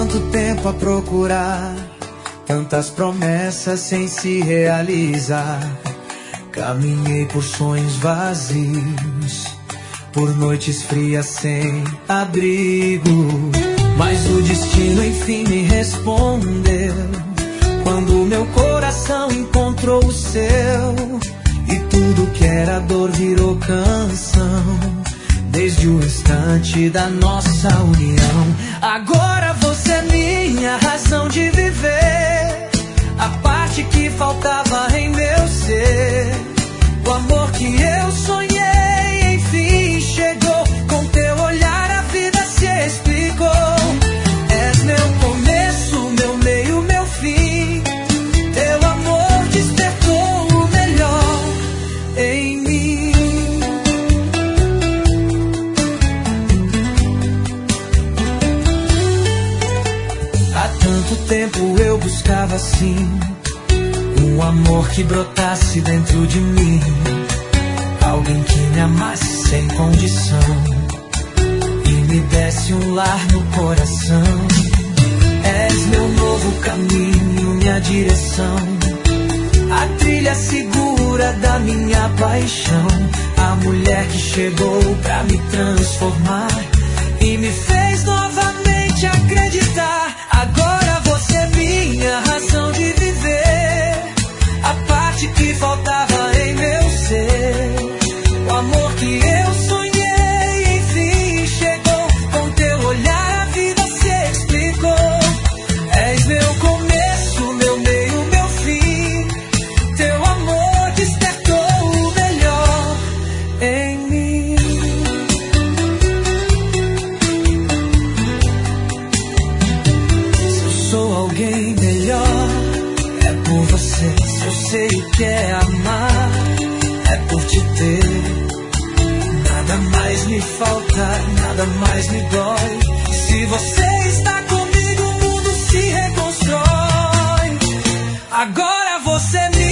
tanto tempo a procurar, tantas promessas sem se realizar. Caminhei por sonhos vazios, por noites frias sem abrigo. Mas o destino enfim me respondeu, quando meu coração encontrou o seu. E tudo que era dor virou canção, desde o instante da nossa união. Agora você é minha razão de viver, a parte que faltava em meu ser. O amor que eu sonhei enfim chegou, com teu olhar a vida se explicou. És meu começo, meu meio, meu fim. Teu amor despertou o melhor em mim. Há tanto tempo eu buscava assim um amor que brotasse dentro de mim, alguém que me amasse sem condição e me desse um lar no coração. És meu novo caminho, minha direção, a trilha segura da minha paixão. A mulher que chegou pra me transformar e me fez novamente acreditar. Agora você é minha razão de viver, a parte que faltava em meu ser. O amor que eu sonhei enfim chegou, com teu olhar a vida se explicou. És meu começo, meu meio, meu fim. Teu amor despertou o melhor em mim. Se eu sou alguém melhor, é por você. Se eu sei o que é amar, é por te ter. Nada mais me falta, nada mais me dói. Se você está comigo, o mundo se reconstrói. Agora você me